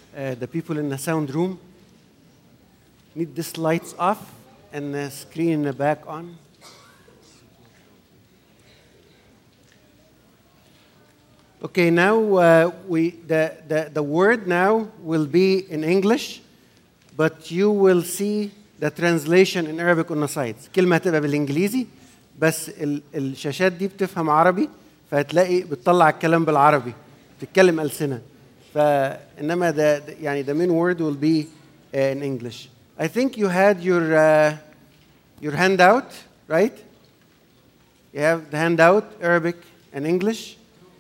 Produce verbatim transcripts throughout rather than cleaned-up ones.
uh, the people in the sound room. Need this lights off and the screen in the back on. Okay, now uh, we the, the the word now will be in English, but you will see the translation in Arabic on the sides. كلمة هتبقى بالإنجليزي بس ال الشاشات دي بتفهم عربي فهتلاقي بتطلع الكلام بالعربي بتتكلم ألسنة. فإنما the, the يعني the main word will be uh, in English. I think you had your uh, your handout, right? You have the handout, Arabic and English.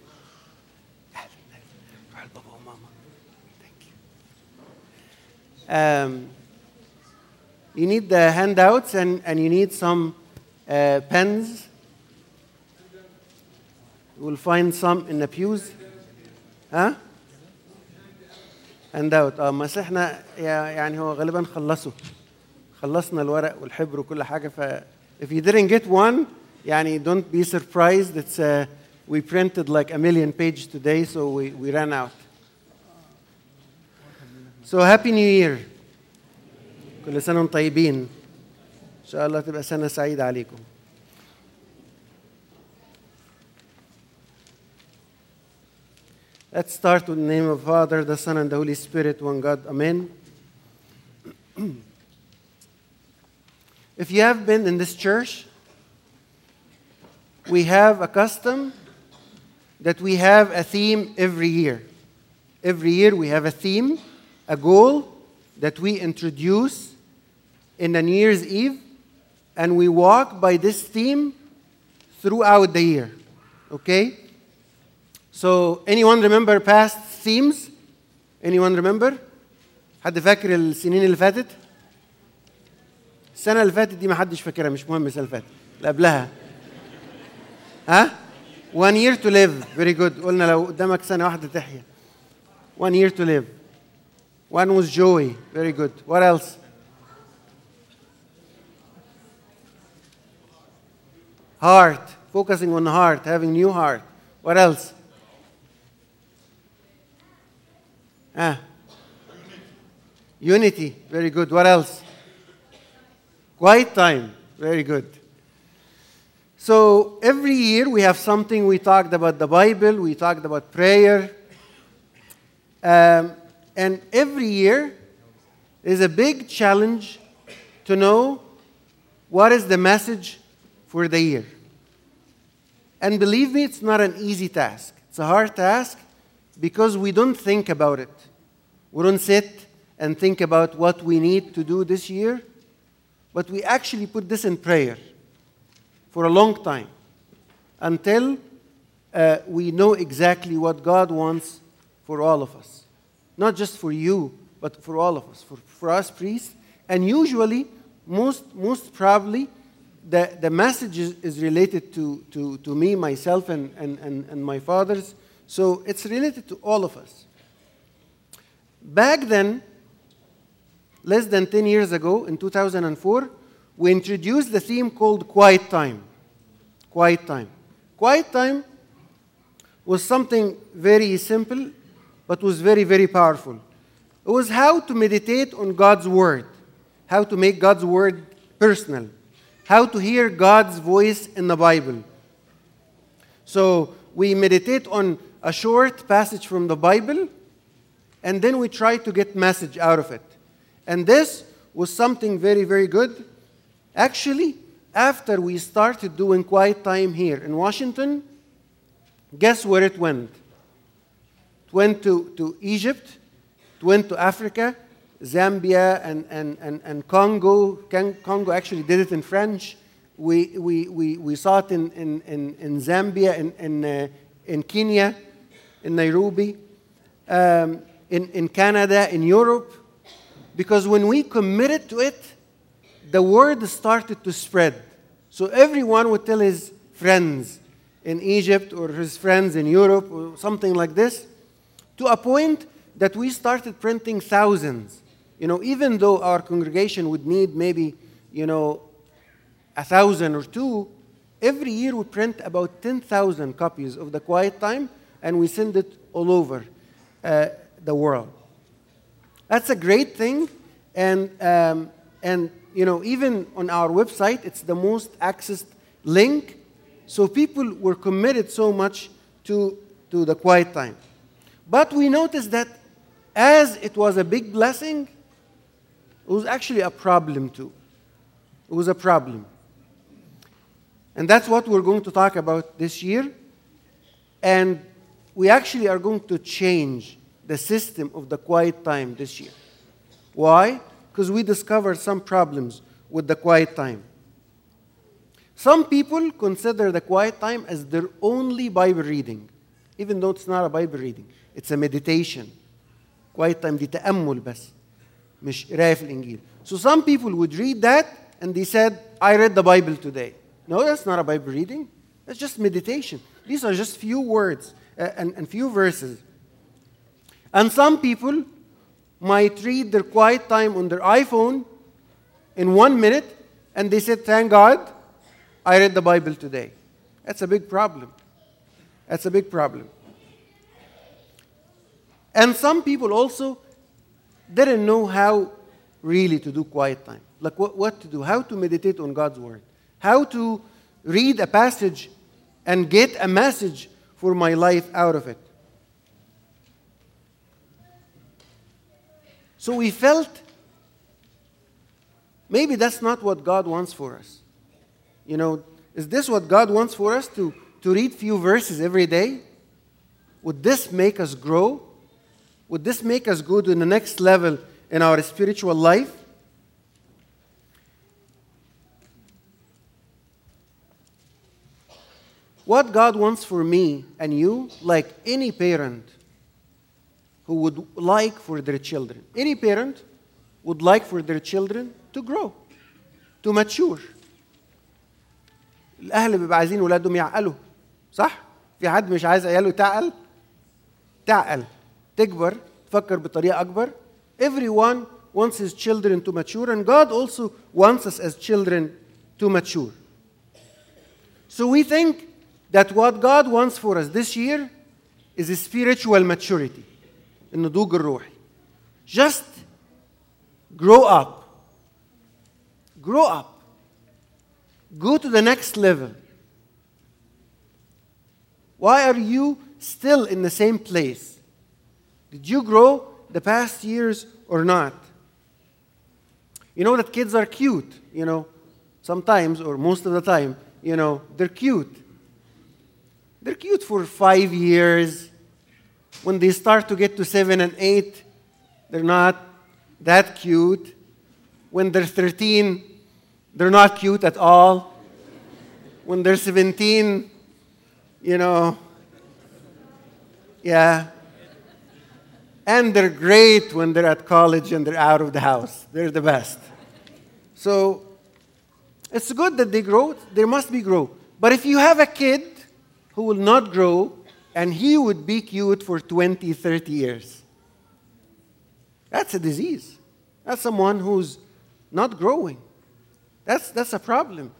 Um, you need the handouts and, and you need some uh, pens. You will find some in the pews. ها؟ handout. اه بس احنا يعني هو غالبا خلصوا. خلصنا الورق والحبر وكل حاجة ف if you didn't get one يعني don't be surprised. It's uh, we printed like a million pages today so we, we ran out. So happy new year. كل سنة وانتم طيبين. إن شاء الله تبقى سنة سعيدة عليكم. Let's start with the name of the Father, the Son, and the Holy Spirit, one God. Amen. If you have been in this church, we have a custom that we have a theme every year. Every year we have a theme, a goal that we introduce in the New Year's Eve, and we walk by this theme throughout the year. Okay? So, anyone remember past themes? Anyone remember? حد فاكر السنين اللي فاتت؟ السنة اللي فاتت دي ما حدش فاكرها مش مهم السنة اللي فاتت. اللي قبلها. ها؟ One year to live. Very good. قلنا لو قدامك سنة واحدة تحيا. One year to live. One was joy. Very good. What else? Heart. Focusing on the heart. Having new heart. What else? Ah. Unity. Very good. What else? Quiet time. Very good. So every year we have something. We talked about the Bible. We talked about prayer. Um, And every year is a big challenge to know what is the message for the year. And believe me, it's not an easy task. It's a hard task because we don't think about it. We don't sit and think about what we need to do this year, but we actually put this in prayer for a long time until uh, we know exactly what God wants for all of us. Not just for you, but for all of us, for, for us priests. And usually, most, most probably, the, the message is, is related to, to, to me, myself, and, and, and, and my fathers. So it's related to all of us. Back then, less than ten years ago, in two thousand four, we introduced the theme called Quiet Time. Quiet Time. Quiet Time was something very simple, but was very, very powerful. It was how to meditate on God's Word, how to make God's Word personal, how to hear God's voice in the Bible. So we meditate on a short passage from the Bible, and then we try to get message out of it. And this was something very, very good. Actually, after we started doing quiet time here in Washington, guess where it went? It went to, to Egypt, it went to Africa, Zambia, and, and, and, and Congo. Congo actually did it in French. We, we, we, we saw it in, in, in, in Zambia, in, in, uh, in Kenya, in Nairobi, um, in, in Canada, in Europe. Because when we committed to it, the word started to spread. So everyone would tell his friends in Egypt or his friends in Europe or something like this, to a point that we started printing thousands. You know, even though our congregation would need maybe, you know, a thousand or two, every year we print about ten thousand copies of the Quiet Time, and we send it all over uh, the world. That's a great thing. And, um, and you know, even on our website, it's the most accessed link. So people were committed so much to, to the quiet time. But we noticed that as it was a big blessing, it was actually a problem too. It was a problem. And that's what we're going to talk about this year. And we actually are going to change the system of the quiet time this year. Why? Because we discovered some problems with the quiet time. Some people consider the quiet time as their only Bible reading, even though it's not a Bible reading. It's a meditation. Quiet time دي تأمل بس مش قراية في الإنجيل. So some people would read that and they said, I read the Bible today. No, that's not a Bible reading. That's just meditation. These are just few words uh, and, and few verses. And some people might read their quiet time on their iPhone in one minute, and they said, thank God, I read the Bible today. That's a big problem. That's a big problem. And some people also didn't know how really to do quiet time. Like what, what to do, how to meditate on God's Word, how to read a passage and get a message for my life out of it. So we felt maybe that's not what God wants for us. You know, is this what God wants for us, to, to read few verses every day? Would this make us grow? Would this make us go to the next level in our spiritual life? What God wants for me and you, like any parent who would like for their children. Any parent would like for their children to grow, to mature. الأهل بيبقى عايزين ولادهم يعقلوا، صح؟ في حد مش عايز عياله تعقل؟ تعقل، تكبر، تفكر بطريقة أكبر. Everyone wants his children to mature, and God also wants us as children to mature. So we think that what God wants for us this year is a spiritual maturity. النضوج الروحي. Just grow up. Grow up. Go to the next level. Why are you still in the same place? Did you grow the past years or not? You know that kids are cute, you know, sometimes or most of the time, you know, they're cute. They're cute for five years. When they start to get to seven and eight, they're not that cute. When they're thirteen, they're not cute at all. When they're seventeen, you know, yeah. And they're great when they're at college and they're out of the house. They're the best. So it's good that they grow. There must be growth. But if you have a kid who will not grow, and he would be cute for twenty, thirty years, that's a disease. That's someone who's not growing. That's, that's a problem.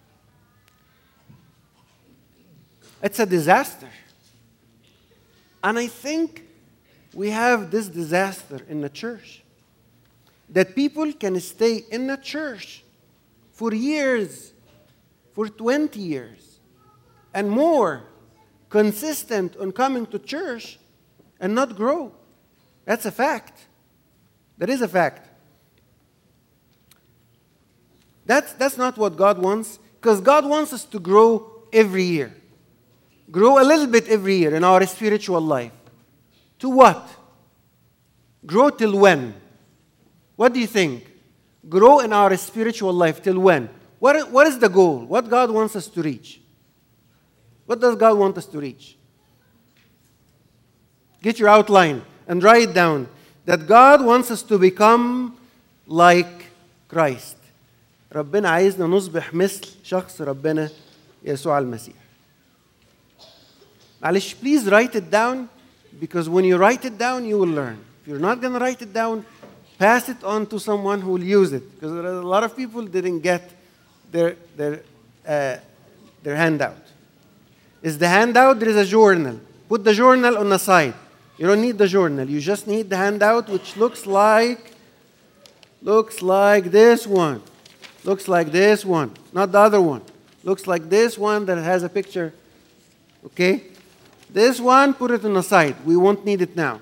It's a disaster. And I think we have this disaster in the church, that people can stay in the church for years, for twenty years, and more, consistent on coming to church and not grow. That's a fact. That is a fact. That's, that's not what God wants, because God wants us to grow every year. Grow a little bit every year in our spiritual life. To what? Grow till when? What do you think? Grow in our spiritual life till when? What, what is the goal? What God wants us to reach? What does God want us to reach? Get your outline and write down that God wants us to become like Christ. ربنا عايزنا نصبح مثل شخص ربنا يسوع المسيح. معلش, please write it down, because when you write it down, you will learn. If you're not going to write it down, pass it on to someone who will use it, because there are a lot of people didn't get their their uh, their handout. Is the handout? There is a journal. Put the journal on the side. You don't need the journal. You just need the handout, which looks like, looks like this one. Looks like this one, not the other one. Looks like this one that has a picture. Okay? This one, put it on the side. We won't need it now.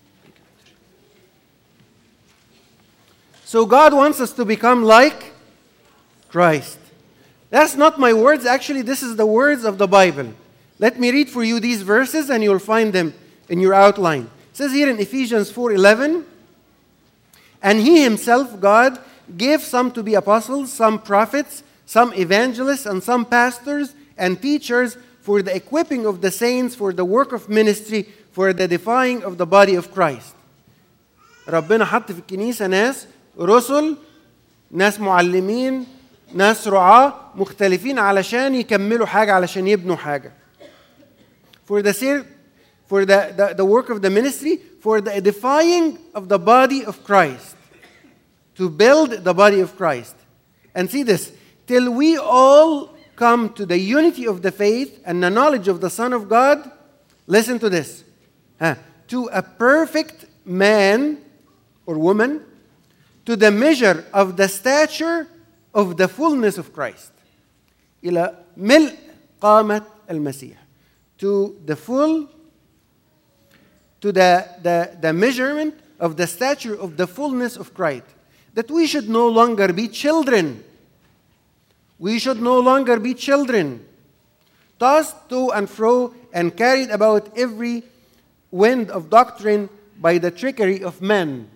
So God wants us to become like Christ. That's not my words. Actually, this is the words of the Bible. Let me read for you these verses and you'll find them in your outline. It says here in Ephesians four eleven, and He Himself, God, gave some to be apostles, some prophets, some evangelists, and some pastors and teachers for the equipping of the saints, for the work of ministry, for the edifying of the body of Christ. ربنا حط في الكنيسة ناس رسل، ناس معلمين، ناس رعاة مختلفين علشان يكملوا حاجة، علشان يبنوا حاجة. For the for the, the, the work of the ministry, for the edifying of the body of Christ. To build the body of Christ. And see this, till we all come to the unity of the faith and the knowledge of the Son of God. Listen to this. Huh. To a perfect man or woman, to the measure of the stature of the fullness of Christ. إلى ملء قامة المسيح. To the full, to the, the, the measurement of the stature of the fullness of Christ. That we should no longer be children. We should no longer be children, tossed to and fro and carried about every wind of doctrine by the trickery of men.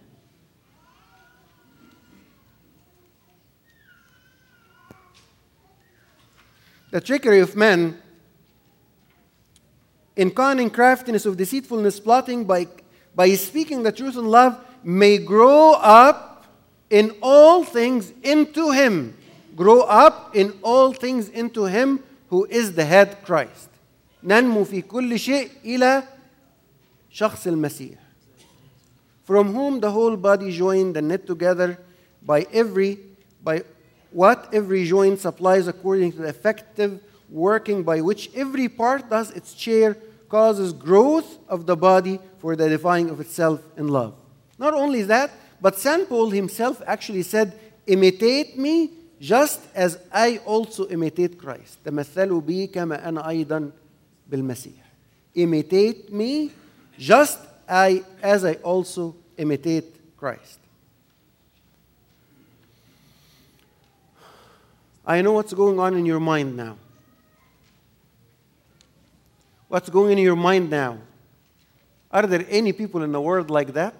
The trickery of men, in cunning craftiness of deceitfulness, plotting by, by speaking the truth in love, may grow up in all things into Him. Grow up in all things into Him who is the head, Christ. ننمو في كل شيء إلى شخص المسيح. From whom the whole body joined and knit together by every, by what every joint supplies according to the effective working by which every part does its share, causes growth of the body for the edifying of itself in love. Not only that, but Saint Paul himself actually said, imitate me just as I also imitate Christ. تمثلوا بي كما أنا أيضا بالمسيح. Imitate me just I, as I also imitate Christ. I know what's going on in your mind now. What's going on in your mind now? Are there any people in the world like that?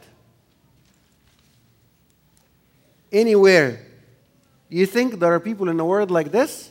Anywhere? Do you think there are people in the world like this?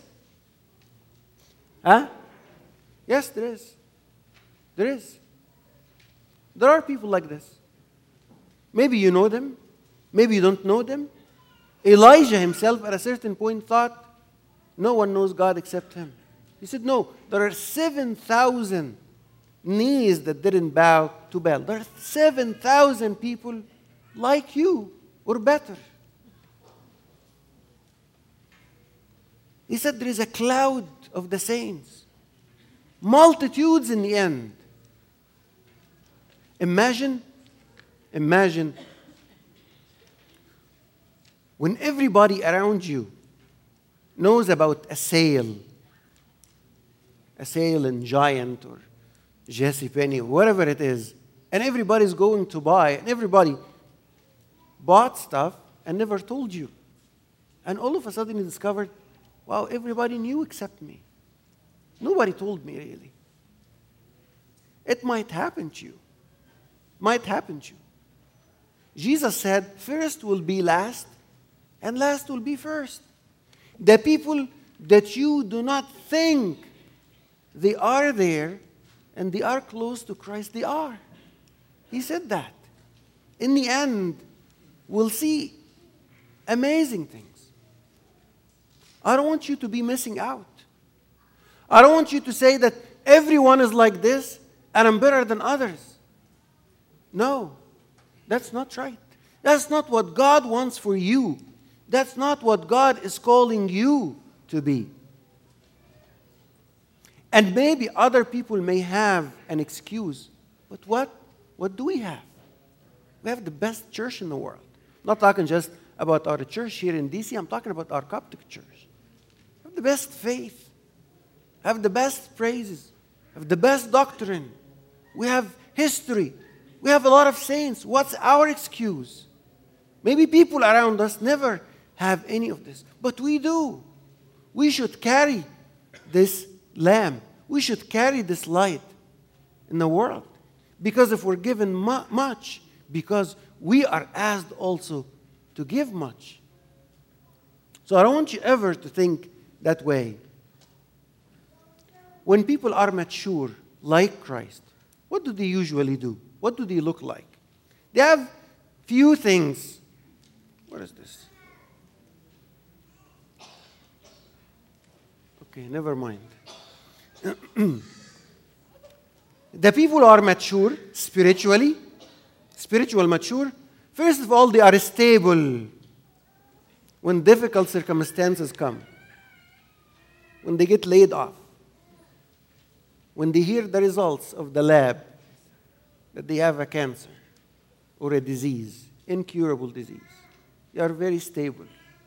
Huh? Yes, there is. There is. There are people like this. Maybe you know them. Maybe you don't know them. Elijah himself at a certain point thought, no one knows God except him. He said, no, there are seven thousand knees that didn't bow to Baal. There are seven thousand people like you or better. He said there is a cloud of the saints. Multitudes in the end. Imagine, imagine when everybody around you knows about a sale, a sale in Giant or JCPenney, whatever it is, and everybody's going to buy, and everybody bought stuff and never told you. And all of a sudden you discovered, wow, everybody knew except me. Nobody told me really. It might happen to you. Might happen to you. Jesus said, first will be last, and last will be first. The people that you do not think they are there and they are close to Christ, they are. He said that. In the end, we'll see amazing things. I don't want you to be missing out. I don't want you to say that everyone is like this and I'm better than others. No, that's not right. That's not what God wants for you. That's not what God is calling you to be. And maybe other people may have an excuse. But what? What do we have? We have the best church in the world. I'm not talking just about our church here in D C. I'm talking about our Coptic church. We have the best faith. Have the best praises. Have the best doctrine. We have history. We have a lot of saints. What's our excuse? Maybe people around us never have any of this, but we do. We should carry this lamp. We should carry this light in the world. Because if we're given mu- much, because we are asked also to give much. So I don't want you ever to think that way. When people are mature, like Christ, what do they usually do? What do they look like? They have few things. What is this? Okay, never mind. The people who are mature spiritually, spiritual mature, first of all, they are stable when difficult circumstances come. When they get laid off. When they hear the results of the lab that they have a cancer or a disease, incurable disease. They are very stable.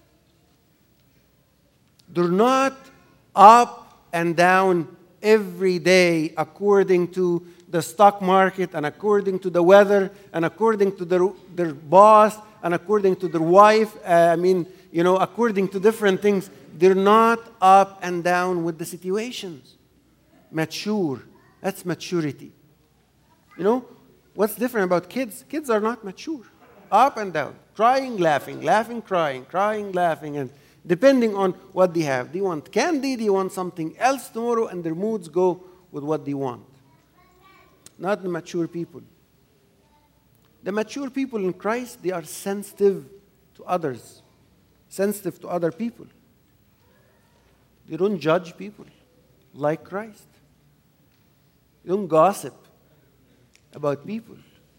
They're not up and down every day according to the stock market and according to the weather and according to their, their boss and according to their wife. Uh, I mean, you know, according to different things. They're not up and down with the situations. Mature. That's maturity. You know, what's different about kids? Kids are not mature. Up and down. Crying, laughing, laughing, crying, crying, laughing, and depending on what they have. They want candy, they want something else tomorrow, and their moods go with what they want. Not the mature people. The mature people in Christ, they are sensitive to others, sensitive to other people. They don't judge people like Christ. They don't gossip about people.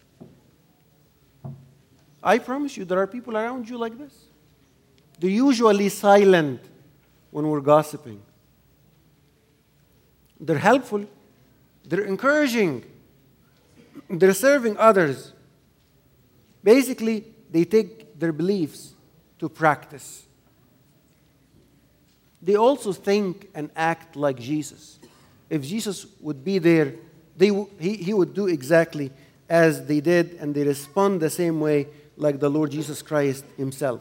I promise you, there are people around you like this. They're usually silent when we're gossiping. They're helpful. They're encouraging. They're serving others. Basically, they take their beliefs to practice. They also think and act like Jesus. If Jesus would be there, they w- he, he would do exactly as they did, and they respond the same way like the Lord Jesus Christ himself.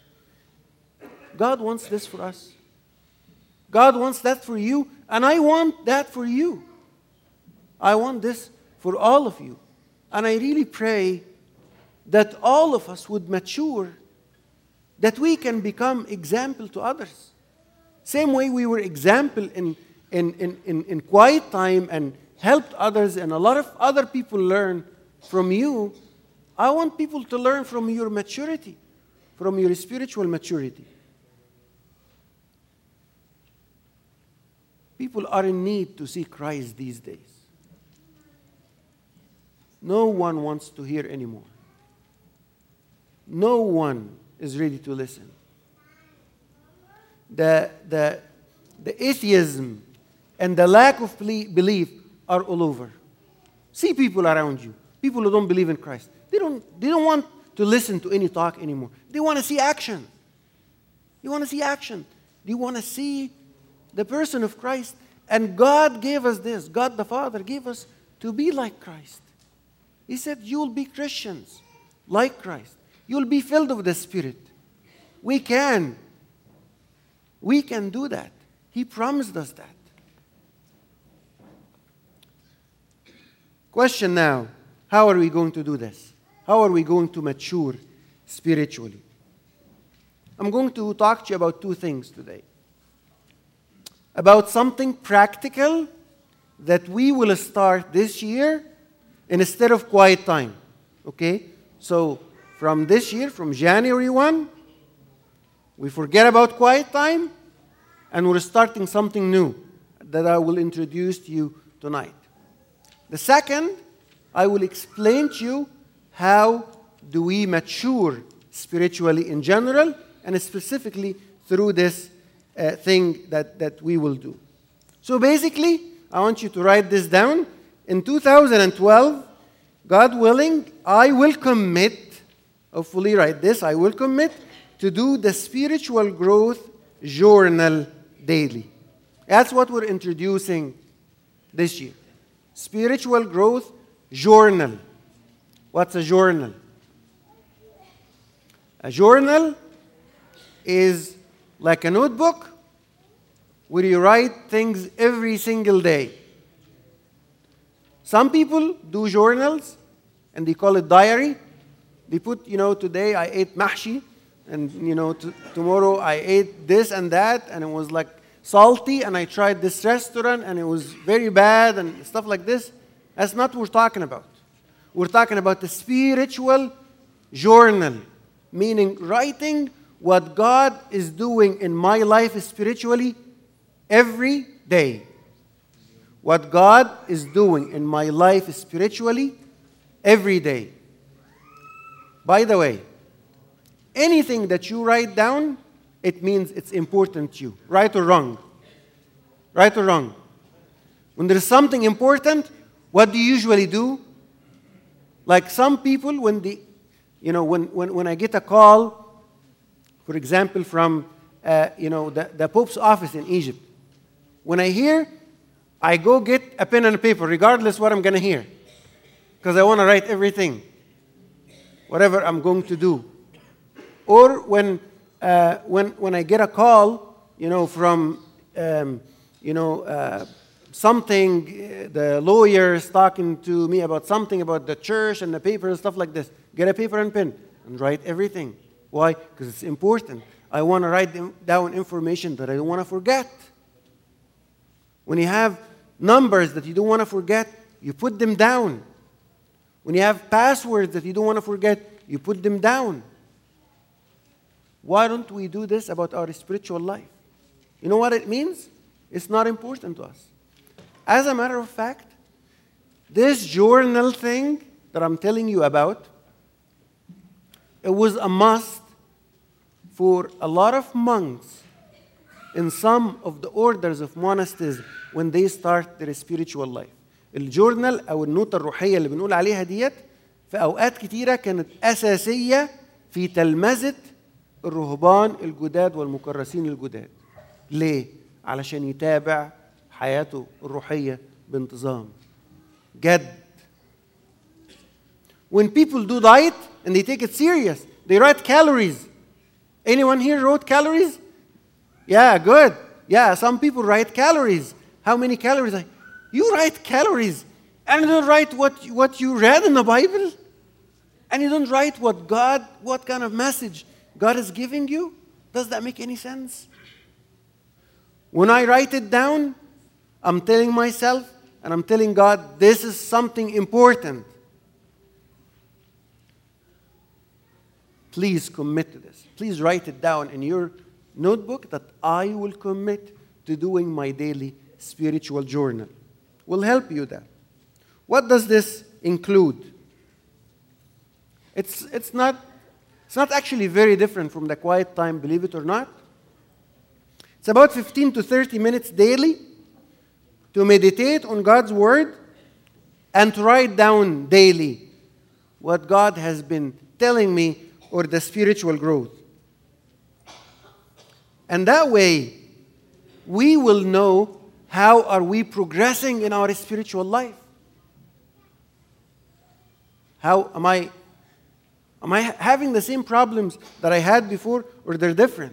God wants this for us. God wants that for you, and I want that for you. I want this for all of you. And I really pray that all of us would mature, that we can become example to others. Same way we were example in, in, in, in, in quiet time and helped others, and a lot of other people learn from you. I want people to learn from your maturity, from your spiritual maturity. People are in need to see Christ these days. No one wants to hear anymore. No one is ready to listen. The, the, the atheism and the lack of belief are all over. See people around you, people who don't believe in Christ. They don't, they don't want to listen to any talk anymore. They want to see action. They want to see action. They want to see the person of Christ. And God gave us this. God the Father gave us to be like Christ. He said, you will be Christians like Christ. You will be filled with the Spirit. We can. We can do that. He promised us that. Question now, how are we going to do this? How are we going to mature spiritually? I'm going to talk to you about two things today. About something practical that we will start this year instead of quiet time. Okay? So, from this year, from January first, we forget about quiet time, and we're starting something new that I will introduce to you tonight. The second, I will explain to you how do we mature spiritually in general, and specifically through this uh, thing that, that we will do. So basically, I want you to write this down. In two thousand twelve, God willing, I will commit, hopefully write this, I will commit to do the spiritual growth journal daily. That's what we're introducing this year. Spiritual growth journal. What's a journal? A journal is like a notebook where you write things every single day. Some people do journals and they call it diary. They put, you know, today I ate mahshi, and, you know, t- tomorrow I ate this and that, and it was like salty, and I tried this restaurant, and it was very bad, and stuff like this. That's not what we're talking about. We're talking about the spiritual journal, meaning writing what God is doing in my life spiritually every day. What God is doing in my life spiritually every day. By the way, anything that you write down, it means it's important to you. Right or wrong? Right or wrong? When there's something important, what do you usually do? Like some people, when the, you know, when, when, when I get a call, for example, from, uh, you know, the, the Pope's office in Egypt, when I hear, I go get a pen and a paper, regardless what I'm going to hear, because I want to write everything, whatever I'm going to do. Or when, uh, when, when I get a call, you know, from, um, you know, uh, something, uh, the lawyers talking to me about something about the church and the paper and stuff like this, get a paper and pen and write everything. Why? Because it's important. I want to write down information that I don't want to forget. When you have numbers that you don't want to forget, you put them down. When you have passwords that you don't want to forget, you put them down. Why don't we do this about our spiritual life? You know what it means? It's not important to us. As a matter of fact, this journal thing that I'm telling you about, it was a must for a lot of monks in some of the orders of monasteries when they start their spiritual life. الجورنال أو النوتة الروحية اللي بنقول عليها ديت في أوقات كتيرة كانت أساسية في تلمذة الرهبان الجداد والمكرسين الجداد. ليه؟ علشان يتابع حياته الروحية بانتظام. جد. When people do diet and they take it serious, they write calories. Anyone here wrote calories? Yeah, good. Yeah, some people write calories. How many calories? You write calories, and you don't write what, what you read in the Bible, and you don't write what God, what kind of message God is giving you. Does that make any sense? When I write it down, I'm telling myself, and I'm telling God, this is something important. Please commit to this. Please write it down in your notebook that I will commit to doing my daily spiritual journal. Will help you there. What does this include? It's, it's, not, it's not actually very different from the quiet time, believe it or not. It's about fifteen to thirty minutes daily to meditate on God's Word and to write down daily what God has been telling me or the spiritual growth. And that way, we will know how are we progressing in our spiritual life. How am I, am I having the same problems that I had before, or they're different?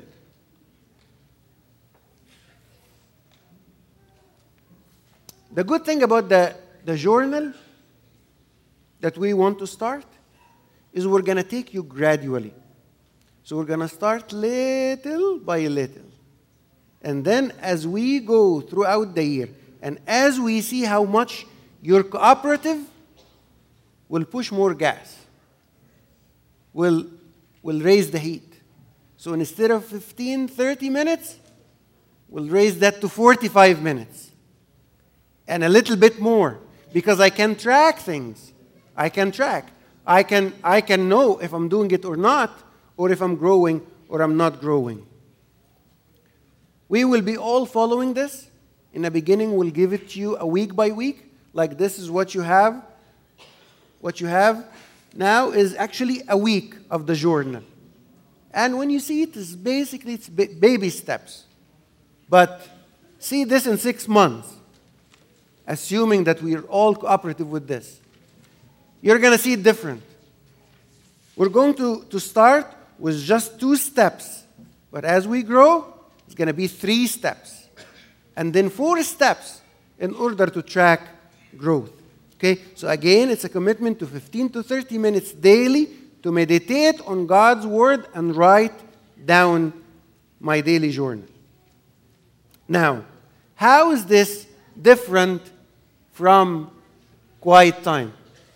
The good thing about the, the journal that we want to start is we're going to take you gradually. So we're going to start little by little. And then as we go throughout the year, and as we see how much you're cooperative, we'll push more gas. We'll, we'll raise the heat. So instead of fifteen, thirty minutes, we'll raise that to forty-five minutes. And a little bit more. Because I can track things. I can track. I can, I can know if I'm doing it or not, or if I'm growing or I'm not growing. We will be all following this. In the beginning, we'll give it to you a week by week. Like this is what you have. what you have now is actually a week of the journal. And when you see it, it's basically it's baby steps. But see this in six months, assuming that we are all cooperative with this. You're going to see it different. We're going to, to start with just two steps. But as we grow, it's going to be three steps. And then four steps in order to track growth. Okay? So again, it's a commitment to fifteen to thirty minutes daily to meditate on God's Word and write down my daily journal. Now, how is this different from quiet time?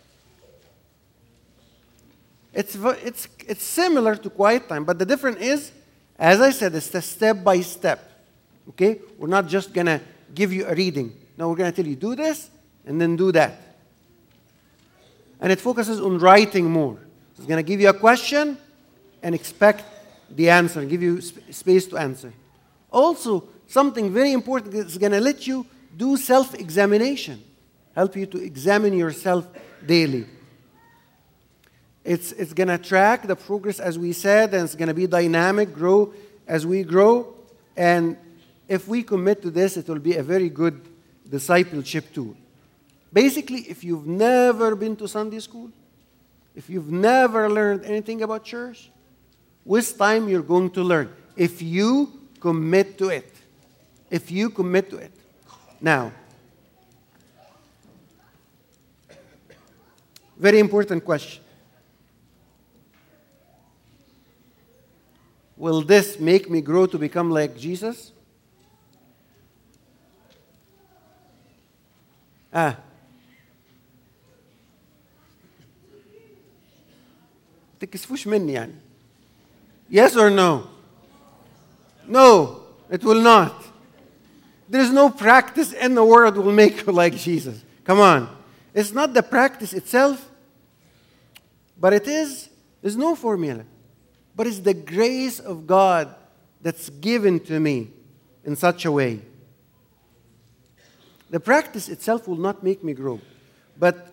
It's, it's, it's similar to quiet time, but the difference is, as I said, it's a step by step. Okay? We're not just going to give you a reading. No, we're going to tell you, do this, and then do that. And it focuses on writing more. It's going to give you a question and expect the answer, and give you sp- space to answer. Also, something very important is going to let you do self-examination, help you to examine yourself daily. It's, it's going to track the progress, as we said, and it's going to be dynamic, grow as we grow. And if we commit to this, it will be a very good discipleship tool. Basically, if you've never been to Sunday school, if you've never learned anything about church, with time you're going to learn. If you commit to it. If you commit to it. Now, very important question. Will this make me grow to become like Jesus? Ah. تكسفوش مني يعني. Yes or no? No, it will not. There is no practice in the world that will make you like Jesus. Come on. It's not the practice itself, but it is, there's no formula. But it's the grace of God that's given to me in such a way. The practice itself will not make me grow, but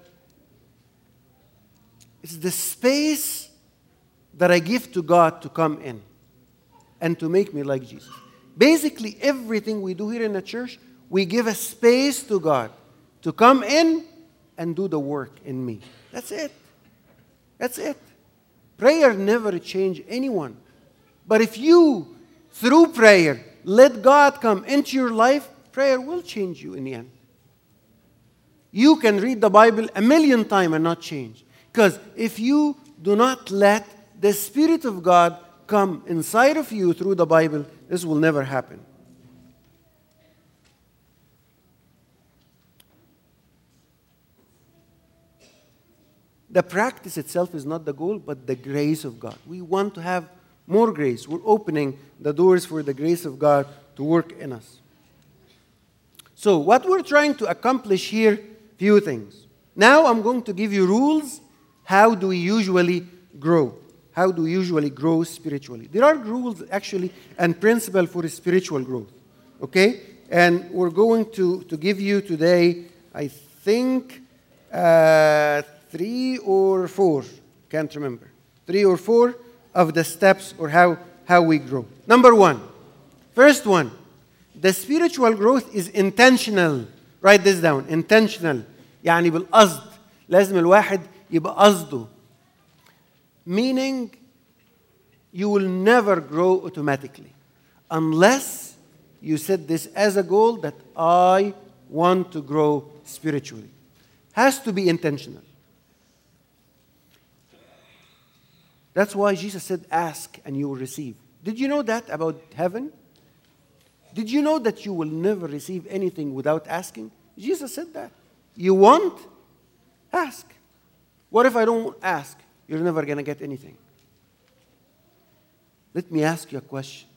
it's the space that I give to God to come in and to make me like Jesus. Basically, everything we do here in the church, we give a space to God to come in and do the work in me. That's it. That's it. Prayer never changes anyone. But if you, through prayer, let God come into your life, prayer will change you in the end. You can read the Bible a million times and not change. Because if you do not let the Spirit of God come inside of you through the Bible, this will never happen. The practice itself is not the goal, but the grace of God. We want to have more grace. We're opening the doors for the grace of God to work in us. So what we're trying to accomplish here, few things. Now I'm going to give you rules. How do we usually grow? How do we usually grow spiritually? There are rules, actually, and principles for spiritual growth. Okay? And we're going to, to give you today, I think, uh, three or four, can't remember, three or four of the steps or how, how we grow. Number one, first one, the spiritual growth is intentional. Write this down, intentional. يعني بالقصد. لازم الواحد يبقى قصده. Meaning, you will never grow automatically unless you set this as a goal that I want to grow spiritually. Has to be intentional. That's why Jesus said, ask and you will receive. Did you know that about heaven? Did you know that you will never receive anything without asking? Jesus said that. You want? Ask. What if I don't ask? You're never going to get anything. Let me ask you a question.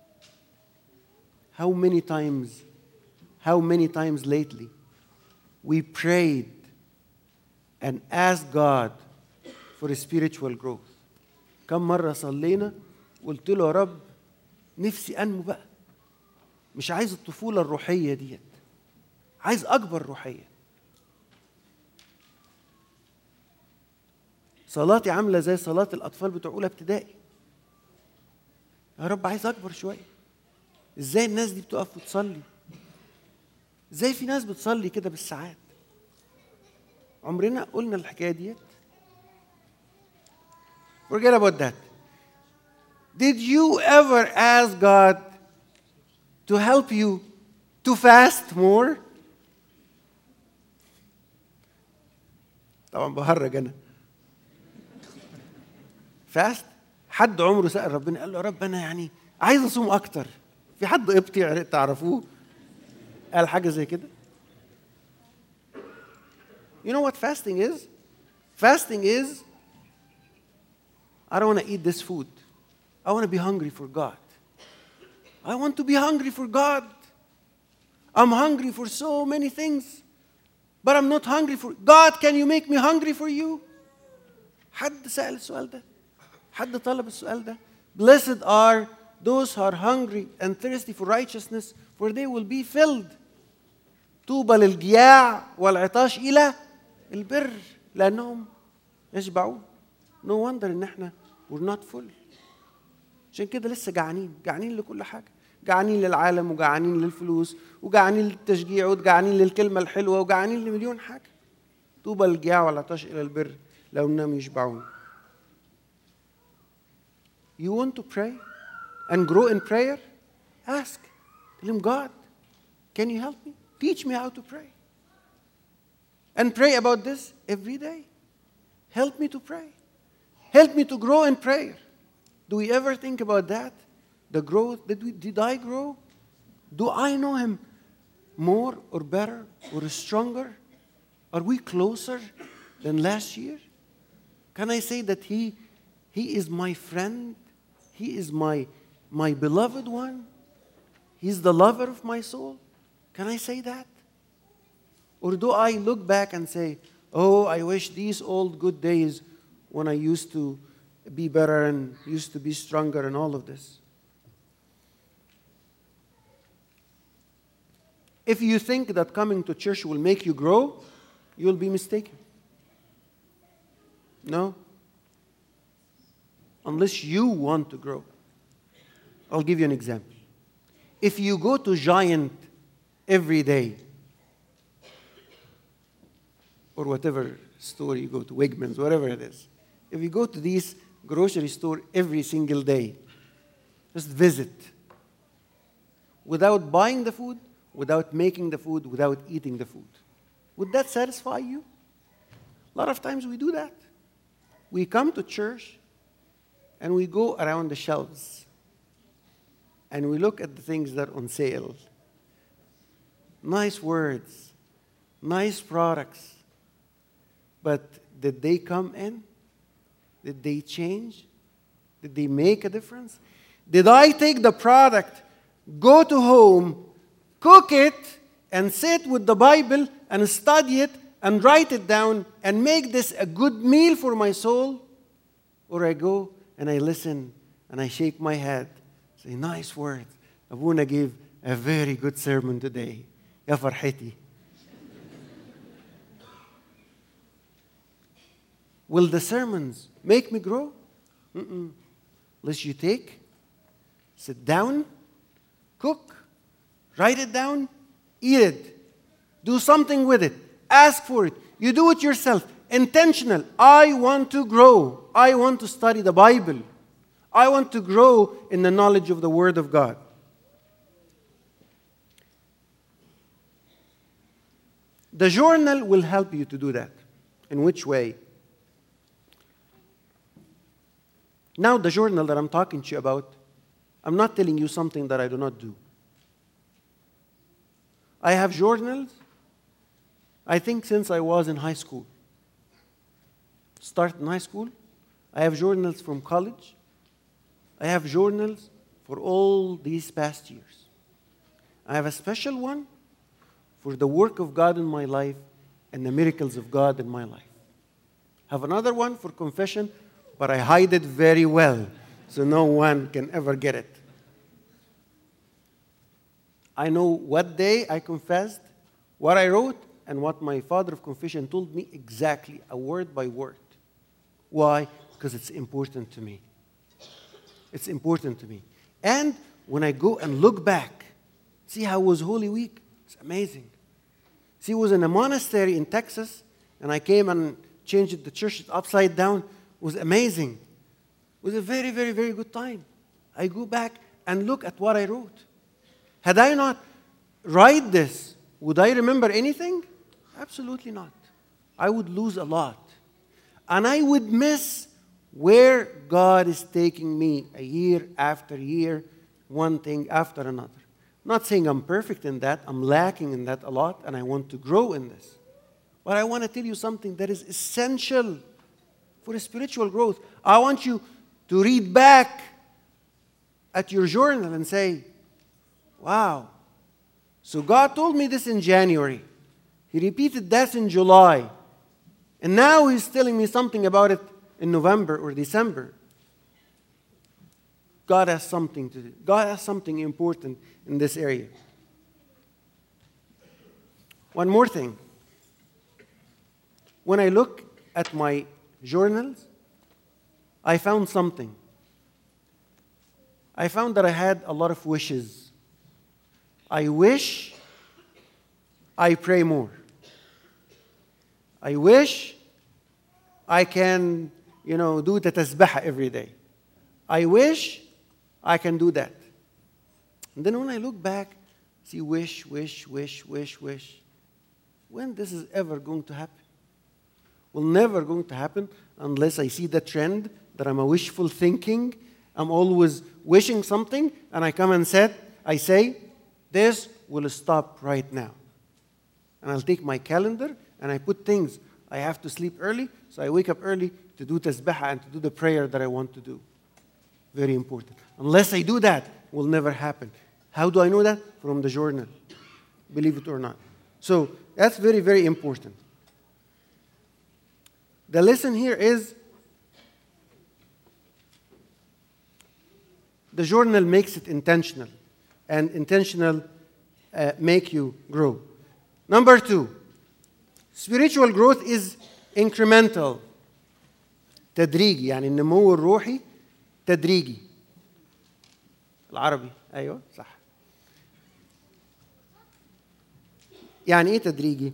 How many times, how many times lately we prayed and asked God for a spiritual growth? كم مرة صلينا قلت له يا رب نفسي أنمو بقى مش عايز الطفولة الروحية ديت عايز أكبر روحية صلاتي عاملة زي صلاة الأطفال بتوع أولى ابتدائي. يا رب عايز أكبر شوية. إزاي الناس دي بتقف وتصلي؟ إزاي في ناس بتصلي كده بالساعات؟ عمرنا قلنا الحكاية ديت؟ Forget about that. Did you ever ask God to help you to fast more? طبعا بهرج أنا. فاست؟ حد عمره سأل ربنا قال له يا رب أنا يعني عايز أصوم أكتر. في حد قبطي تعرفوه قال حاجة زي كده؟ You know what fasting is? Fasting is, I don't want to eat this food. I want to be hungry for God. I want to be hungry for God. I'm hungry for so many things, but I'm not hungry for God. Can you make me hungry for you? حد سأل السؤال ده؟ حد طلب السؤال ده؟ Blessed are those who are hungry and thirsty for righteousness, for they will be filled. طوبى للجياع والعطاش إلى البر لأنهم يشبعون. No wonder إن إحنا we're not full. عشان كده لسه جعانين، جعانين لكل حاجة. جعانين للعالم وجعانين للفلوس وجعانين للتشجيع وجعانين للكلمة الحلوة وجعانين لمليون حاجة. طوبى للجياع والعطاش إلى البر لأنهم يشبعون. You want to pray and grow in prayer? Ask. Tell him, God, can you help me? Teach me how to pray. And pray about this every day. Help me to pray. Help me to grow in prayer. Do we ever think about that? The growth, did, we, did I grow? Do I know him more or better or stronger? Are we closer than last year? Can I say that he, he is my friend? He is my, my beloved one? He's the lover of my soul? Can I say that? Or do I look back and say, oh, I wish these old good days when I used to be better and used to be stronger and all of this? If you think that coming to church will make you grow, you'll be mistaken. No. Unless you want to grow. I'll give you an example. If you go to Giant every day, or whatever store you go to, Wegmans, whatever it is, if you go to this grocery store every single day, just visit, without buying the food, without making the food, without eating the food, would that satisfy you? A lot of times we do that. We come to church and we go around the shelves and we look at the things that are on sale. Nice words, nice products. But did they come in? Did they change? Did they make a difference? Did I take the product, go to home, cook it, and sit with the Bible and study it and write it down and make this a good meal for my soul? Or I go and I listen and I shake my head, say, nice words. Abuna gave a very good sermon today. Ya farhati. Will the sermons make me grow? Mm-mm. Unless you take, sit down, cook, write it down, eat it, do something with it, ask for it. You do it yourself, intentional. I want to grow. I want to study the Bible. I want to grow in the knowledge of the Word of God. The journal will help you to do that. In which way? Now, the journal that I'm talking to you about, I'm not telling you something that I do not do. I have journals, I think, since I was in high school. Start in high school. I have journals from college. I have journals for all these past years. I have a special one for the work of God in my life and the miracles of God in my life. I have another one for confession, but I hide it very well, so no one can ever get it. I know what day I confessed, what I wrote, and what my father of confession told me exactly, a word by word. Why? Because it's important to me. It's important to me. And when I go and look back, see how it was Holy Week? It's amazing. See, it was in a monastery in Texas, and I came and changed the church upside down. It was amazing. It was a very, very, very good time. I go back and look at what I wrote. Had I not write this, would I remember anything? Absolutely not. I would lose a lot. And I would miss where God is taking me a year after year, one thing after another. Not saying I'm perfect in that. I'm lacking in that a lot, and I want to grow in this. But I want to tell you something that is essential for spiritual growth. I want you to read back at your journal and say, wow. So God told me this in January. He repeated that in July. And now He's telling me something about it in November or December. God has something to do. God has something important in this area. One more thing. When I look at my journals, I found something. I found that I had a lot of wishes. I wish I pray more. I wish I can, you know, do the tasbih every day. I wish I can do that. And then when I look back, see wish, wish, wish, wish, wish. When this is ever going to happen? Well, never going to happen unless I see the trend that I'm a wishful thinking. I'm always wishing something, and I come and said, I say, this will stop right now. And I'll take my calendar and I put things. I have to sleep early, so I wake up early to do tasbih and to do the prayer that I want to do. Very important. Unless I do that, it will never happen. How do I know that? From the journal. Believe it or not. So that's very, very important. The lesson here is the journal makes it intentional, and intentional uh, make you grow. Number two, spiritual growth is incremental. تدريجي يعني النمو الروحي تدريجي. العربي أيوة صح. يعني إيه تدريجي؟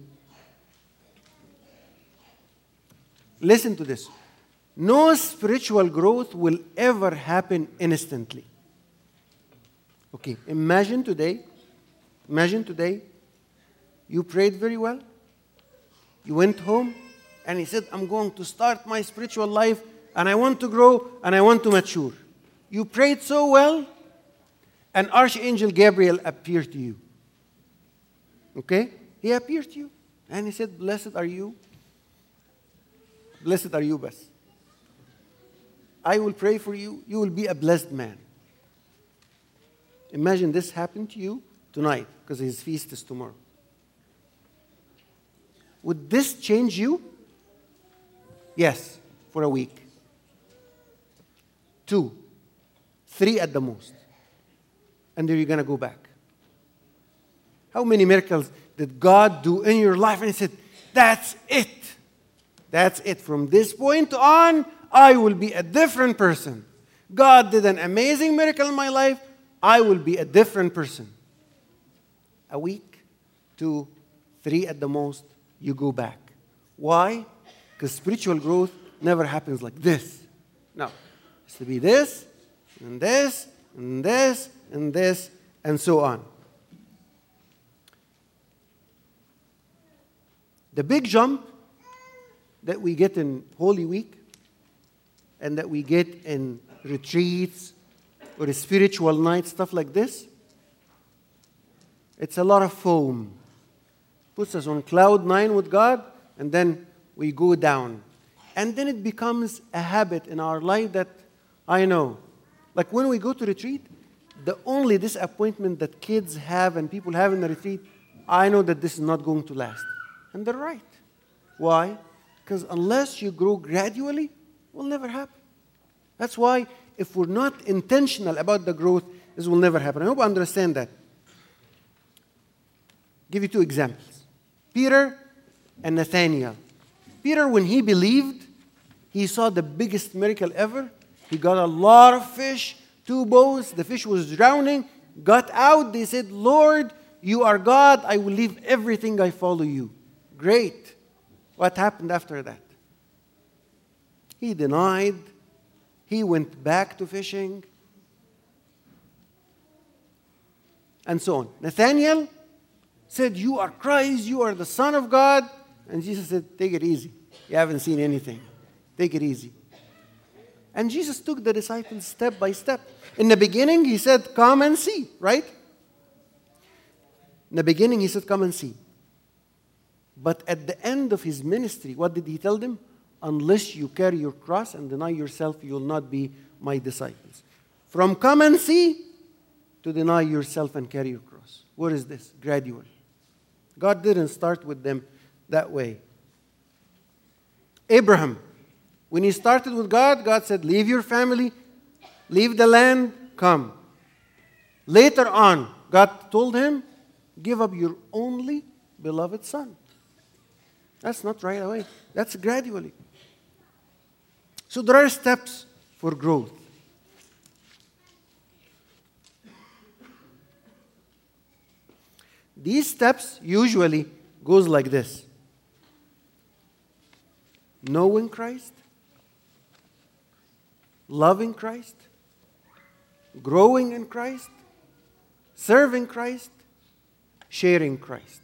Listen to this. No spiritual growth will ever happen instantly. Okay, imagine today, imagine today, you prayed very well, you went home, and you said, I'm going to start my spiritual life, and I want to grow, and I want to mature. You prayed so well, and Archangel Gabriel appeared to you. Okay? He appeared to you, and he said, blessed are you. Blessed are you, bas. I will pray for you. You will be a blessed man. Imagine this happened to you tonight, because his feast is tomorrow. Would this change you? Yes, for a week. Two, three at the most. And then you're going to go back. How many miracles did God do in your life? And He said, that's it. That's it. From this point on, I will be a different person. God did an amazing miracle in my life. I will be a different person. A week, two, three at the most, you go back. Why? Because spiritual growth never happens like this. No. It has to be this, and this, and this, and this, and so on. The big jump that we get in Holy Week and that we get in retreats or a spiritual night, stuff like this, it's a lot of foam. Puts us on cloud nine with God, and then we go down. And then it becomes a habit in our life that I know. Like when we go to retreat, the only disappointment that kids have and people have in the retreat, I know that this is not going to last. And they're right. Why? Because unless you grow gradually, it will never happen. That's why if we're not intentional about the growth, this will never happen. I hope you understand that. Give you two examples. Peter and Nathaniel. Peter, when he believed, He saw the biggest miracle ever. He got a lot of fish, two boats. The fish was drowning. Got out. They said, Lord, you are God. I will leave everything. I follow you. Great. What happened after that? He denied. He went back to fishing. And so on. Nathanael said, you are Christ. You are the Son of God. And Jesus said, take it easy. You haven't seen anything. Take it easy. And Jesus took the disciples step by step. In the beginning, he said, come and see, right? In the beginning, he said, come and see. But at the end of his ministry, what did he tell them? Unless you carry your cross and deny yourself, you will not be my disciples. From come and see to deny yourself and carry your cross. What is this? Gradual. God didn't start with them that way. Abraham, when he started with God, God said, leave your family, leave the land, come. Later on, God told him, give up your only beloved son. That's not right away. That's gradually. So there are steps for growth. These steps usually goes like this. Knowing Christ, loving Christ, growing in Christ, serving Christ, sharing Christ.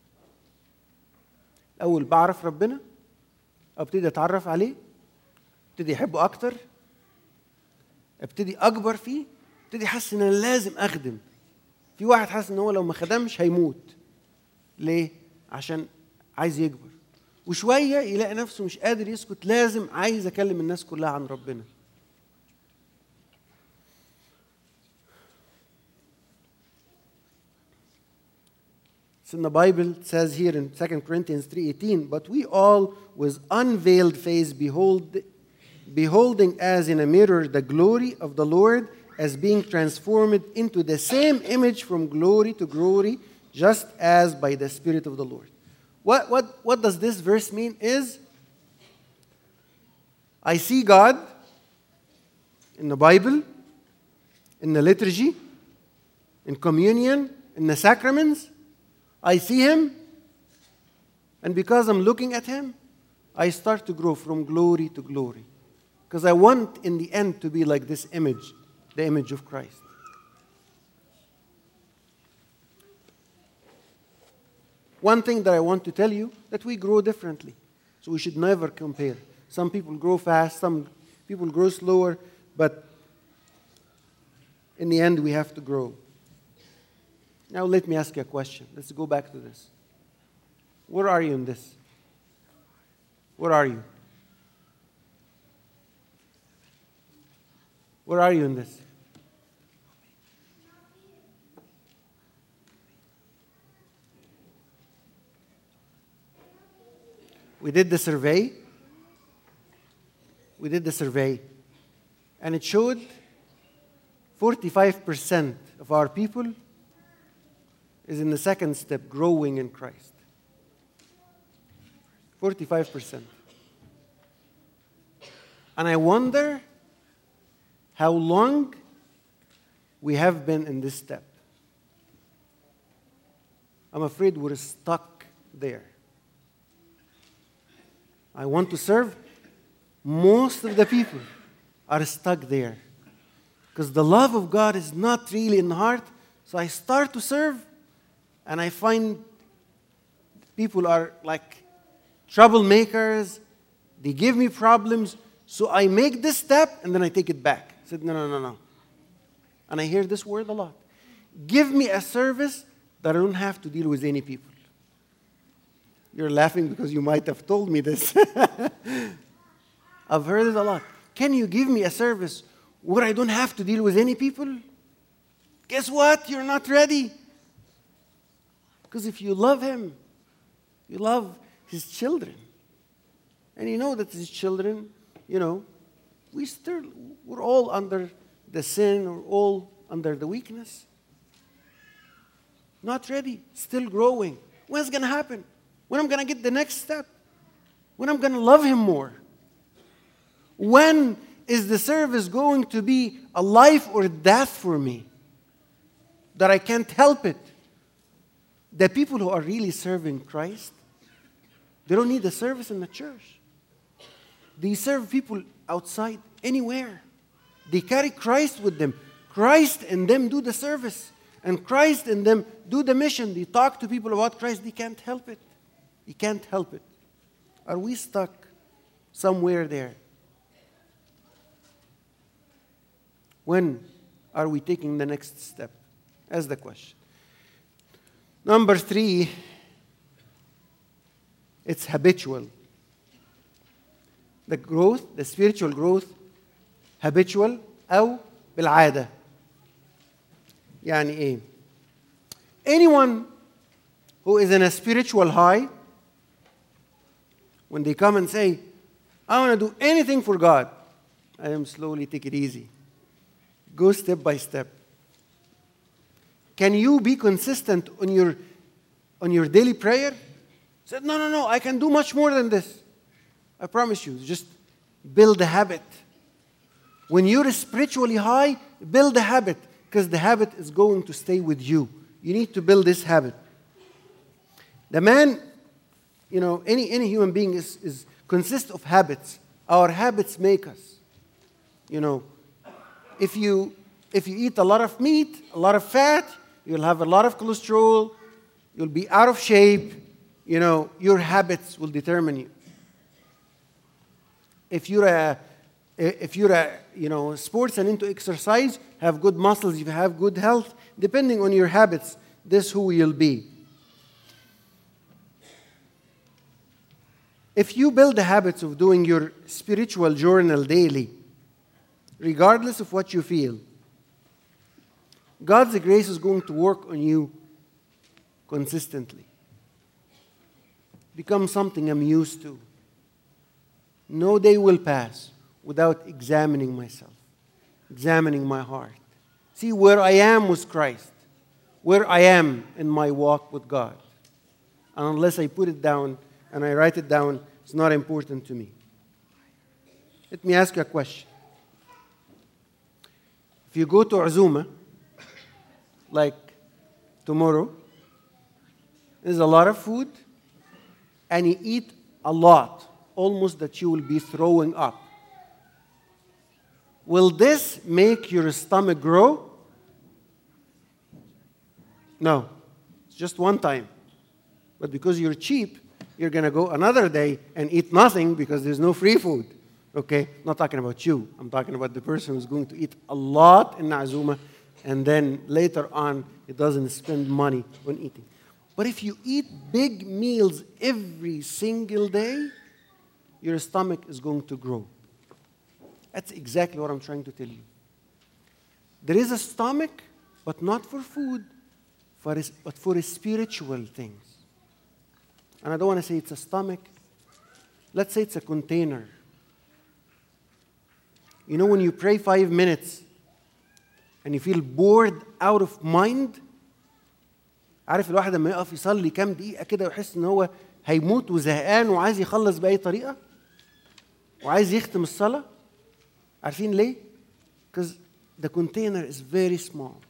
أول بعرف ربنا أبتدي أتعرف عليه أبتدي أحبه أكتر أبتدي أكبر فيه أبتدي أحس إن أنا لازم أخدم. في واحد حاسس إن هو لو ما خدمش هيموت. ليه؟ عشان عايز يكبر. وشوية يلاقي نفسه مش قادر يسكت لازم عايز أكلم الناس كلها عن ربنا. It's in the Bible, it says here in Second Corinthians three eighteen, but we all with unveiled face behold, beholding as in a mirror the glory of the Lord as being transformed into the same image from glory to glory, just as by the Spirit of the Lord. What, what, what does this verse mean is, I see God in the Bible, in the liturgy, in communion, in the sacraments. I see Him, and because I'm looking at Him, I start to grow from glory to glory. Because I want in the end to be like this image, the image of Christ. One thing that I want to tell you, that we grow differently. So we should never compare. Some people grow fast, some people grow slower, but in the end we have to grow. Now let me ask you a question. Let's go back to this. Where are you in this? Where are you? Where are you in this? We did the survey. We did the survey. And it showed forty-five percent of our people is in the second step, growing in Christ. forty-five percent. And I wonder how long we have been in this step. I'm afraid we're stuck there. I want to serve. Most of the people are stuck there. Because the love of God is not really in the heart. So I start to serve, and I find people are like troublemakers. They give me problems. So I make this step, and then I take it back. I said, no, no, no, no. And I hear this word a lot. Give me a service that I don't have to deal with any people. You're laughing because you might have told me this. I've heard it a lot. Can you give me a service where I don't have to deal with any people? Guess what? You're not ready. Because if you love Him, you love His children. And you know that His children, you know, we still, we're all under the sin, we're all under the weakness. Not ready, still growing. When's it going to happen? When I'm going to get the next step? When I'm going to love Him more? When is the service going to be a life or death for me? That I can't help it. The people who are really serving Christ, they don't need a service in the church. They serve people outside, anywhere. They carry Christ with them. Christ and them do the service. And Christ and them do the mission. They talk to people about Christ. They can't help it. They can't help it. Are we stuck somewhere there? When are we taking the next step? That's the question. Number three, it's habitual. The growth, the spiritual growth, habitual أو بالعادة. يعني إيه? Anyone who is in a spiritual high, when they come and say, I want to do anything for God, I am slowly, take it easy. Go step by step. Can you be consistent on your, on your daily prayer? Said, no, no, no, I can do much more than this. I promise you, just build a habit. When you're spiritually high, build a habit, because the habit is going to stay with you. You need to build this habit. The man, you know, any, any human being is, is consists of habits. Our habits make us. You know, if you if you eat a lot of meat, a lot of fat, you'll have a lot of cholesterol, you'll be out of shape, you know, your habits will determine you. If you're a if you're a you know sports and into exercise, have good muscles, you have good health, depending on your habits, this is who you'll be. If you build the habits of doing your spiritual journal daily, regardless of what you feel, God's grace is going to work on you consistently. Become something I'm used to. No day will pass without examining myself, examining my heart. See where I am with Christ, where I am in my walk with God. And unless I put it down and I write it down, it's not important to me. Let me ask you a question. If you go to Azuma, like tomorrow, there's a lot of food, and you eat a lot, almost that you will be throwing up. Will this make your stomach grow? No. It's just one time. But because you're cheap, you're going to go another day and eat nothing because there's no free food. Okay? I'm not talking about you. I'm talking about the person who's going to eat a lot in Azuma, and then later on, it doesn't spend money on eating. But if you eat big meals every single day, your stomach is going to grow. That's exactly what I'm trying to tell you. There is a stomach, but not for food, for a, but for spiritual things. And I don't want to say it's a stomach. Let's say it's a container. You know, when you pray five minutes and you feel bored out of mind, عارف الواحد لما يقف يصلي كام دقيقة كده ويحس إن هو هيموت وزهقان وعايز يخلص بأي طريقة وعايز يختم الصلاة. عارفين ليه؟ Because the container is very small.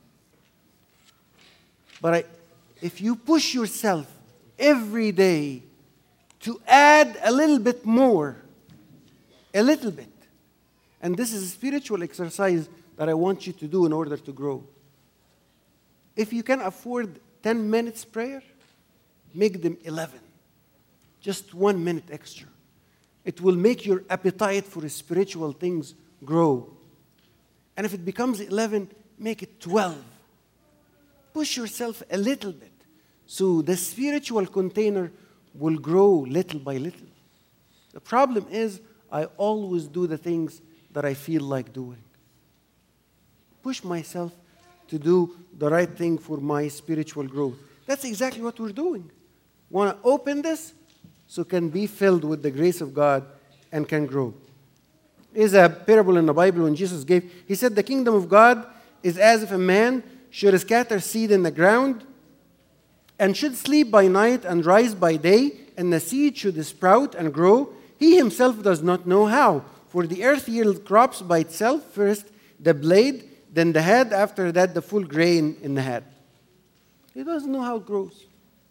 But I, if you push yourself every day to add a little bit more, a little bit, and this is a spiritual exercise that I want you to do in order to grow. If you can afford ten minutes prayer, make them eleven. Just one minute extra. It will make your appetite for spiritual things grow. And if it becomes eleven, make it twelve. Push yourself a little bit so the spiritual container will grow little by little. The problem is I always do the things that I feel like doing. Push myself to do the right thing for my spiritual growth. That's exactly what we're doing. Want to open this so it can be filled with the grace of God and can grow. There's a parable in the Bible when Jesus gave. He said, the kingdom of God is as if a man should scatter seed in the ground and should sleep by night and rise by day, and the seed should sprout and grow. He himself does not know how. For the earth yields crops by itself, first the blade, then the head, after that the full grain in the head. He doesn't know how it grows.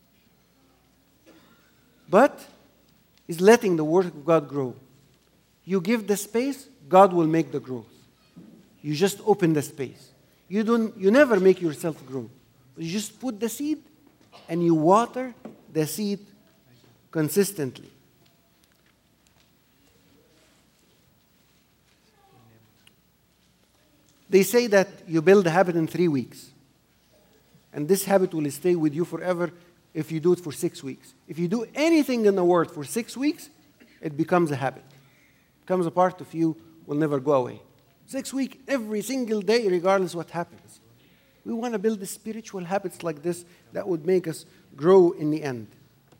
But he's letting the work of God grow. You give the space, God will make the growth. You just open the space. You don't. You never make yourself grow. You just put the seed and you water the seed consistently. They say that you build a habit in three weeks. And this habit will stay with you forever if you do it for six weeks. If you do anything in the Word for six weeks, it becomes a habit. It becomes a part of you, will never go away. Six weeks, every single day, regardless what happens. We want to build the spiritual habits like this that would make us grow in the end.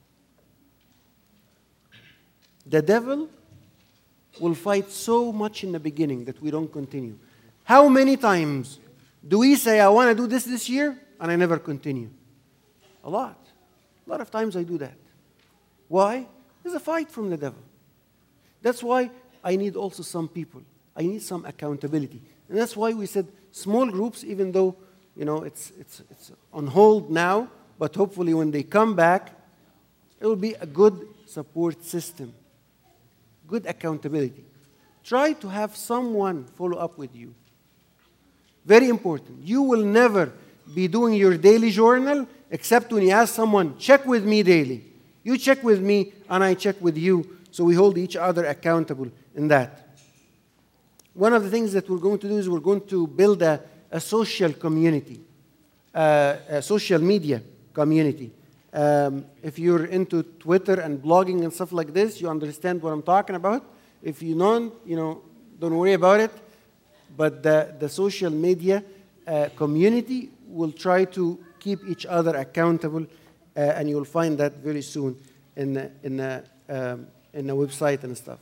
The devil will fight so much in the beginning that we don't continue. How many times do we say, I want to do this this year, and I never continue? A lot. A lot of times I do that. Why? There's a fight from the devil. That's why I need also some people. I need some accountability. And that's why we said small groups, even though, you know, it's, it's, it's on hold now, but hopefully when they come back, it will be a good support system. Good accountability. Try to have someone follow up with you. Very important. You will never be doing your daily journal except when you ask someone, check with me daily. You check with me and I check with you, so we hold each other accountable in that. One of the things that we're going to do is we're going to build a, a social community, uh, a social media community. Um, if you're into Twitter and blogging and stuff like this, you understand what I'm talking about. If you don't, you know, don't worry about it. But the, the social media uh, community will try to keep each other accountable, uh, and you'll find that very soon in the, in, the, um, in the website and stuff.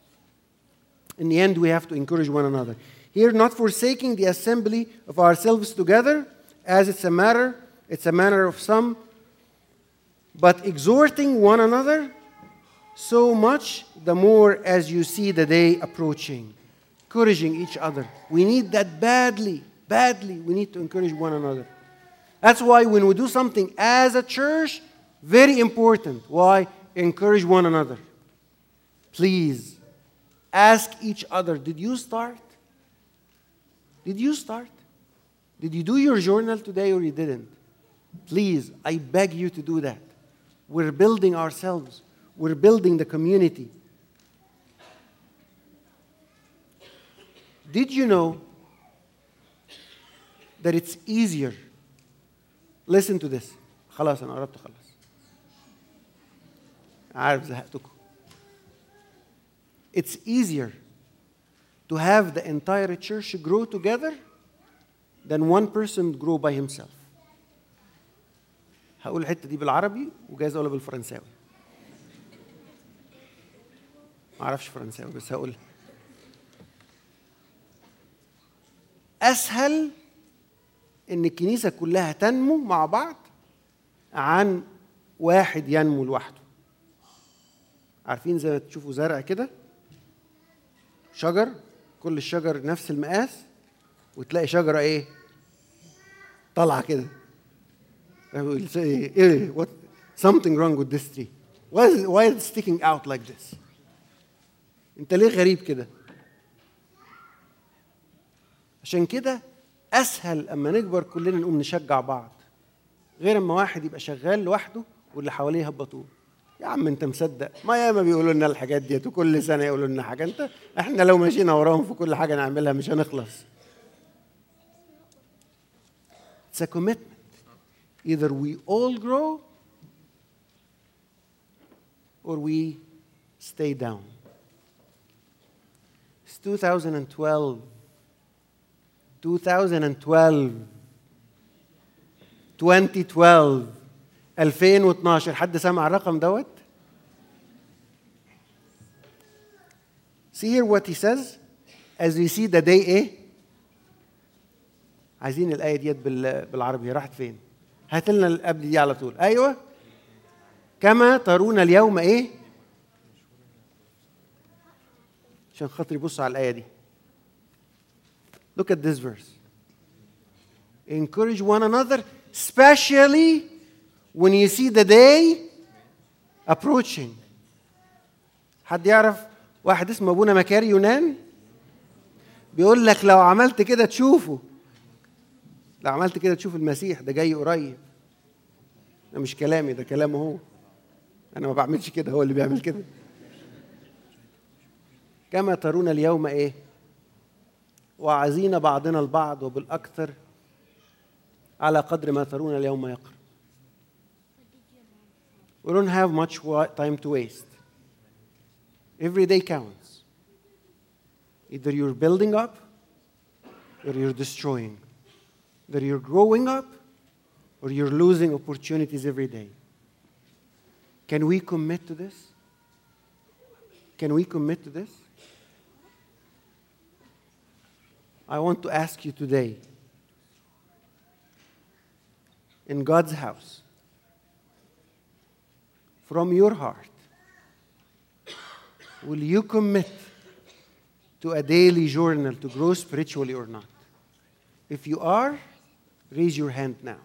In the end, we have to encourage one another. Here, not forsaking the assembly of ourselves together, as it's a matter, it's a manner of some, but exhorting one another, so much the more as you see the day approaching. Encouraging each other. We need that badly, badly. We need to encourage one another. That's why when we do something as a church, very important. Why? Encourage one another. Please, ask each other, did you start? Did you start? Did you do your journal today or you didn't? Please, I beg you to do that. We're building ourselves. We're building the community. Did you know that it's easier? Listen to this. خلاص أنا قربت أخلص. عارف زهقتكم. It's easier to have the entire church grow together than one person grow by himself. هقول الحتة دي بالعربي وجايز أقولها بالفرنساوي. ما أعرفش فرنساوي بس هقولها. أسهل إن الكنيسة كلها تنمو مع بعض عن واحد ينمو لوحده. عارفين زي ما تشوفوا زرع كده شجر، كل الشجر نفس المقاس وتلاقي شجرة إيه؟ طالعة كده. إيه what something wrong with this tree. Why is, why is it sticking out like this? أنت ليه غريب كده؟ عشان كده أسهل أما نكبر كلنا نقوم نشجع بعض غير أما واحد يبقى شغال لوحده واللي حواليه يهبطوه. يا عم أنت مصدق؟ ما ياما بيقولوا لنا الحاجات ديت وكل سنة يقولوا لنا حاجة. أنت إحنا لو ماشينا وراهم في كل حاجة نعملها مش هنخلص. It's a commitment. Either we all grow or we stay down. It's two thousand twelve. twenty twelve twenty twelve ألفين واثناشر. حد سمع الرقم دوت؟ See here what he says as we see the day ايه؟ عايزين الآية ديت بالعربي راحت فين؟ هات لنا اللي قبل دي على طول. أيوه. كما ترون اليوم ايه؟ عشان خاطر يبصوا على الآية دي. Look at this verse. Encourage one another, especially when you see the day approaching. حد يعرف واحد اسمه أبونا مكاري يونان؟ بيقول لك لو عملت كده تشوفه. لو عملت كده تشوف المسيح ده جاي قريب. ده مش كلامي، ده كلامه هو. أنا ما بعملش كده، هو اللي بيعمل كده. كما ترون اليوم إيه؟ وعزين بعضنا البعض وبالأكثر على قدر ما ترون اليوم يقرب. We don't have much time to waste. Every day counts. Either you're building up or you're destroying. Either you're growing up or you're losing opportunities every day. Can we commit to this? Can we commit to this? I want to ask you today, in God's house, from your heart, will you commit to a daily journal to grow spiritually or not? If you are, raise your hand now.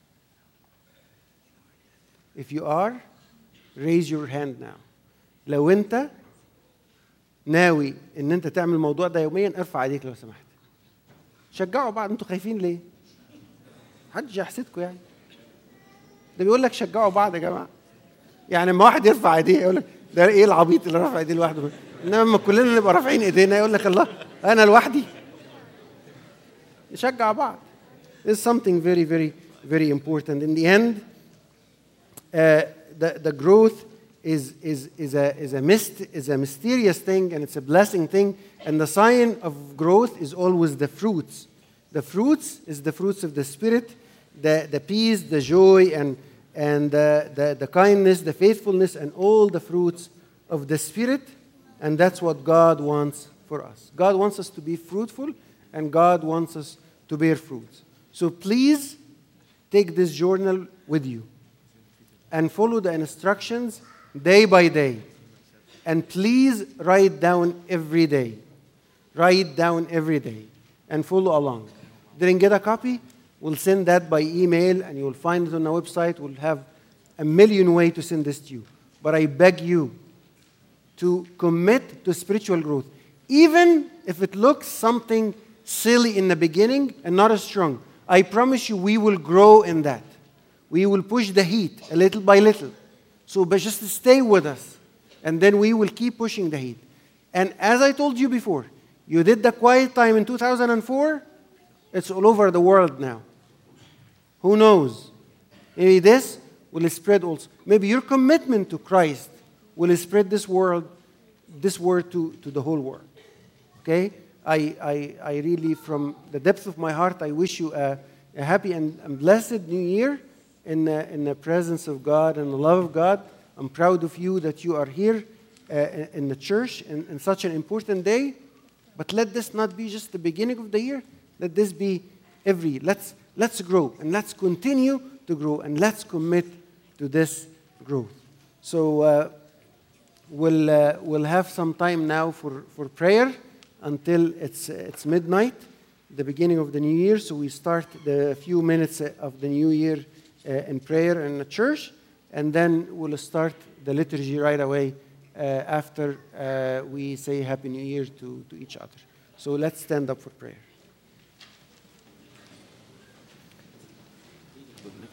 If you are, raise your hand now. لو أنت ناوي إن أنت تعمل الموضوع ده يوميا، ارفع ايديك لو سمحت. شجعوا بعض، أنتوا خايفين ليه؟ محدش يحسدكم يعني. ده بيقول لك شجعوا بعض يا جماعة. يعني لما واحد يرفع ايديه يقول لك ده ايه العبيط اللي رافع ايديه لوحده؟ انما لما كلنا نبقى رافعين ايدينا يقول لك الله انا لوحدي. نشجع بعض. It's something very very very important. In the end, uh, the the growth is is is a is a mist is a mysterious thing, and it's a blessing thing. And the sign of growth is always the fruits. The fruits is the fruits of the Spirit, the the peace, the joy, and and the, the, the kindness, the faithfulness, and all the fruits of the Spirit. And that's what God wants for us. God wants us to be fruitful, and God wants us to bear fruits. So please take this journal with you and follow the instructions day by day. And please write down every day. Write down every day and follow along. Didn't get a copy? We'll send that by email, and you'll find it on our website. We'll have a million ways to send this to you. But I beg you to commit to spiritual growth. Even if it looks something silly in the beginning and not as strong, I promise you we will grow in that. We will push the heat a little by little. So but just stay with us, and then we will keep pushing the heat. And as I told you before, you did the quiet time in two thousand four. It's all over the world now. Who knows? Maybe this will spread also. Maybe your commitment to Christ will spread this world, this word to, to the whole world. Okay? I, I, I really, from the depth of my heart, I wish you a, a happy and, and blessed new year in, uh, in the presence of God and the love of God. I'm proud of you that you are here uh, in the church in, in such an important day. But let this not be just the beginning of the year. Let this be every. Let's let's grow, and let's continue to grow, and let's commit to this growth. So uh, we'll uh, we'll have some time now for, for prayer until it's it's midnight, the beginning of the new year. So we start the few minutes of the new year uh, in prayer in the church, and then we'll start the liturgy right away uh, after uh, we say Happy New Year to, to each other. So let's stand up for prayer.